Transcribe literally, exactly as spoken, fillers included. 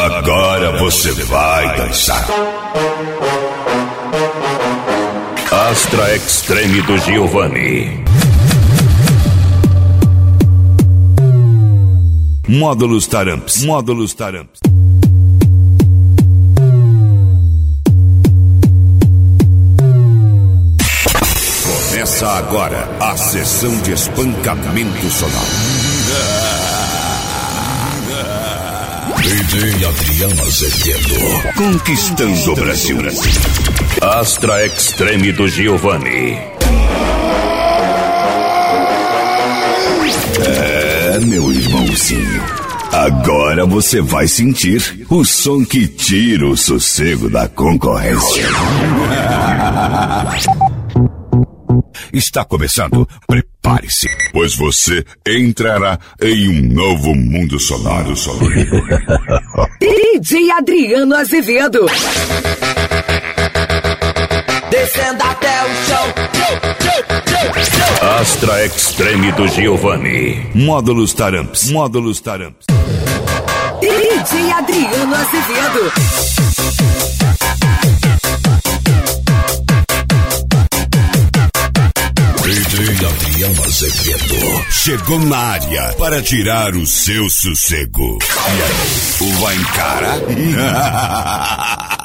Agora você vai dançar. Astra Extreme do Giovanni. Módulos Taramps. Módulos Taramps. Começa agora a sessão de espancamento sonoro. D J Adriano Azevedo. Conquistando o Brasil. Astra Extreme do Giovanni. É, meu irmãozinho. Agora você vai sentir o som que tira o sossego da concorrência. Está começando? Prepare-se, pois você entrará em um novo mundo sonoro. D J Adriano Azevedo. Descendo até o chão. Astra Extreme do Giovanni. Módulos Taramps. Módulos Taramps. D J Adriano Azevedo. D J Adriano Azevedo chegou na área para tirar o seu sossego. E aí, o vai encarar?